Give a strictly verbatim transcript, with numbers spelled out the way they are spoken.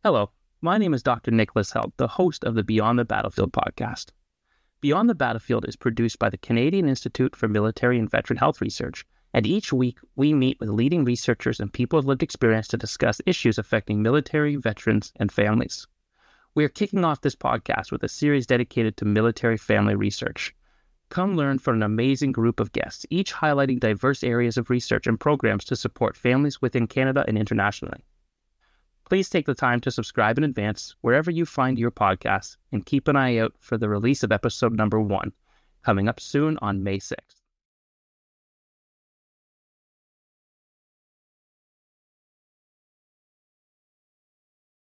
Hello, my name is Doctor Nicholas Held, the host of the Beyond the Battlefield podcast. Beyond the Battlefield is produced by the Canadian Institute for Military and Veteran Health Research, and each week we meet with leading researchers and people of lived experience to discuss issues affecting military, veterans, and families. We are kicking off this podcast with a series dedicated to military family research. Come learn from an amazing group of guests, each highlighting diverse areas of research and programs to support families within Canada and internationally. Please take the time to subscribe in advance wherever you find your podcasts and keep an eye out for the release of episode number one, coming up soon on May sixth.